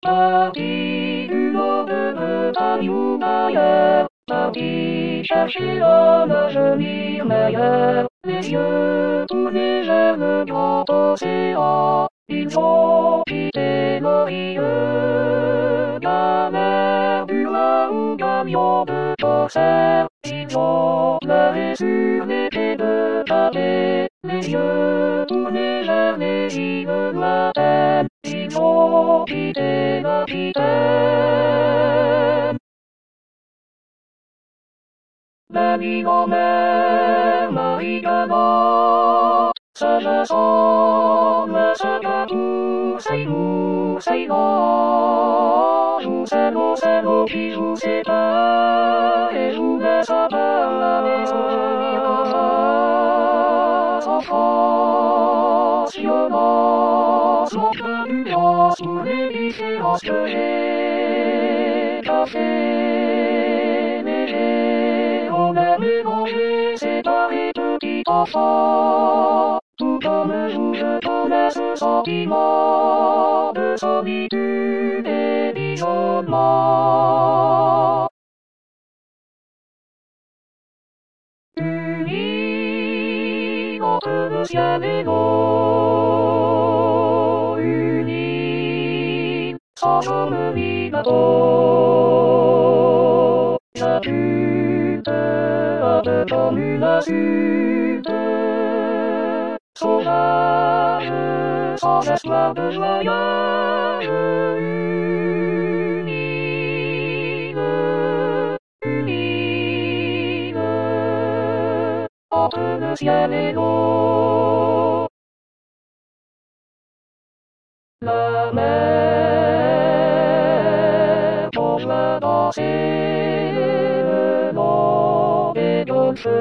Parti du nord de Bretagne ou d'ailleurs, parti chercher un avenir meilleur. Les yeux tournés vers le grand océan, ils ont quitté l'horizon. Gamins du roi ou gamions de corsaires, ils ont pleuré sur les quais de Calais. Les yeux tournés vers les îles lointaines, ils ont quitté l'Aquitaine. La ville en mer, Marie Galante, Saint-Vincent, Saint-Gatou, Seydou, Seydou, joue celle qui joue ses pas, et joue les sapins. En France, violence, manque d'ambiance pour les différences que j'ai café, léger, on a mélangé, séparé petit enfant. Tout comme joue, je connais ce sentiment de solitude et d'isolement. Unis entre le ciel et l'eau, unis sans harmonie bateau. J'insulte un peu comme une insulte, sauvage, sans espoir de joyeux, unique, entre le ciel et l'eau. La mer plonge dans ses long des golfes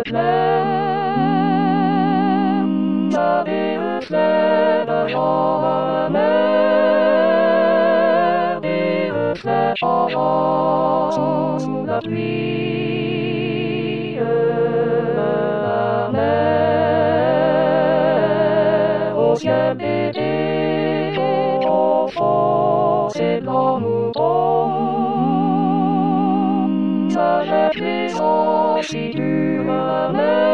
clairs, des reflets d'argent dans la mer, des reflets changeants sous la pluie. La mer au ciel d'été, au fond ses blancs moutons, ça jette les anges si sur la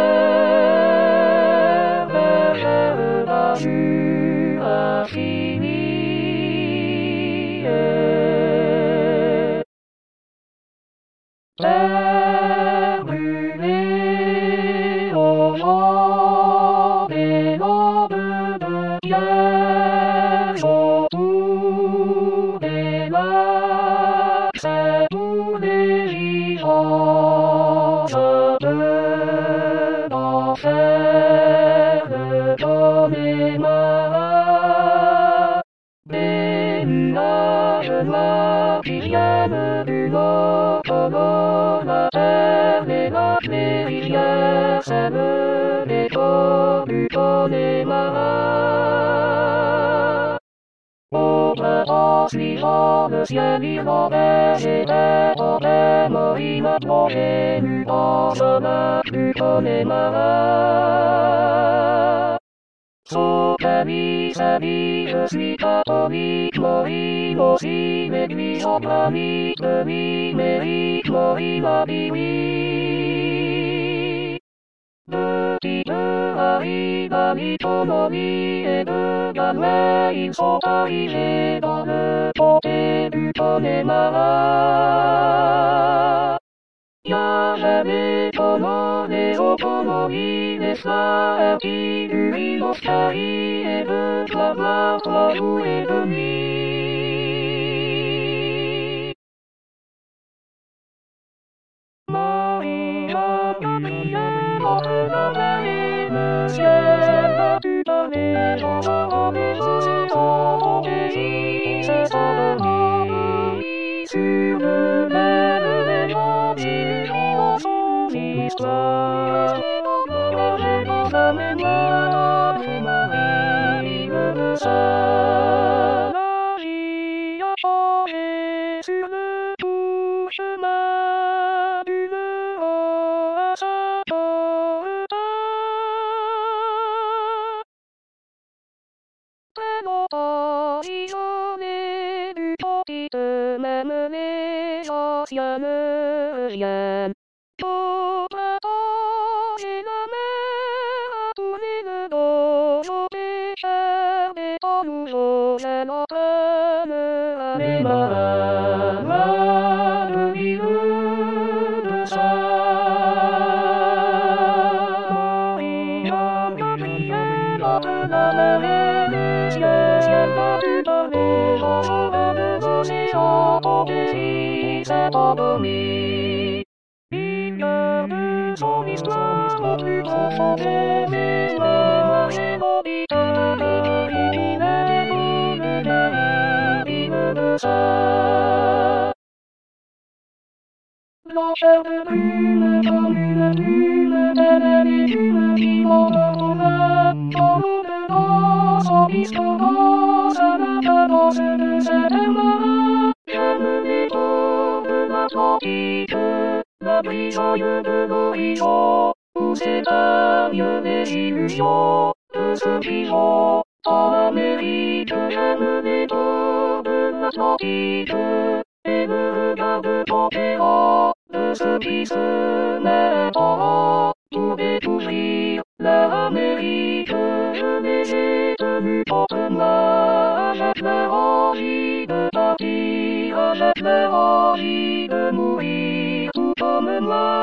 mer, bergère d'azur infini. Terre brûlée aux jambes et lampes de pierre autour des lacs, c'est tous les gisants d'enfer, de comme les marins, des nuages noirs qui viennent du nord, comme la terre, les lacs, les rivières, sèment les corps du Connemara. Au printemps suivant, le ciel irlandais était en pleine morine, plongé nu dans un lac du Connemara. Sophie, je suis catholique, Maureen aussi, l'église en granit, demi-mérite, Maureen a dit oui. Petite arrive à l'autonomie et de Galway, ils sont arrivés dans le comté du Connemara. Y'a jamais les autonomies, les frères qui du île Oscari et de Clavoir 3 jours et demi. Marie-Jeanne Gabrielle entre la mer et le ciel, battu par les gens des océans, ton pays s'est endormi sur le mer de légende, illusion son histoire. J'ai dans sa mémoire, fut Marie le Saint. La vie a changé sur le tout chemin du Levant à Saint-Quentin. Très longtemps isolé du petit j'aime les anciennes. Pour partager la mer à tourner le dos aux pêcheurs des temps nouveaux, j'ai notre à mes marins, loin de l'île de Saint-Marie. Jean Gabriel entre la mer et les cieux, ciel battu par les gens, chauvin de l'océan, ton pays s'est endormi. Il garde son histoire au plus profond des mémoires, et mon dictateur originel pour le l'île de Saint. Blancheur de brume comme une plume, telle est l'écume qui m'endormera. Dans l'eau de danse, en discordance, à la cadence de cet air marin. J'aime les eaux de l'Atlantique, l'abri joyeux de l'horizon, où s'éteignent les illusions de ceux qui sont en Amérique. J'aime les eaux de l'Atlantique, et le regard de conquérant de ceux qui se mettent en rang pour découvrir leur Amérique. Je les ai tenus contre moi, avec leur envie de partir, avec leur envie de mourir, tout comme moi.